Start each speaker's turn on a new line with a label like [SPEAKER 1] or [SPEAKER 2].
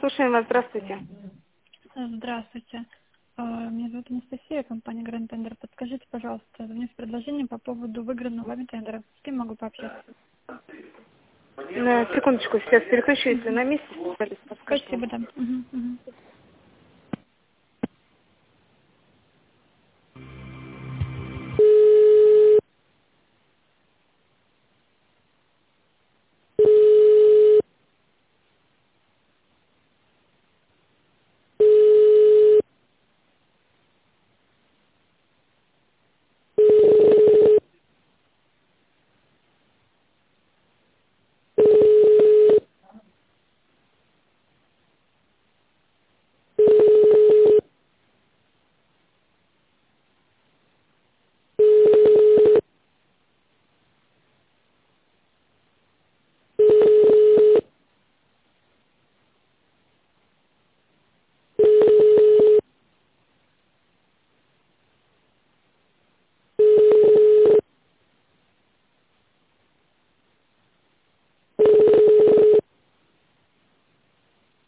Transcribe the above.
[SPEAKER 1] слушаем вас. Здравствуйте.
[SPEAKER 2] Здравствуйте. Меня зовут Анастасия, компания Grand Tender. Подскажите, пожалуйста, звоню с предложением по поводу выигранного вами тендера. С кем могу пообщаться?
[SPEAKER 1] Секундочку, сейчас переключу, если на месте. Подскажите.
[SPEAKER 2] Спасибо, да. Мгм, мгм.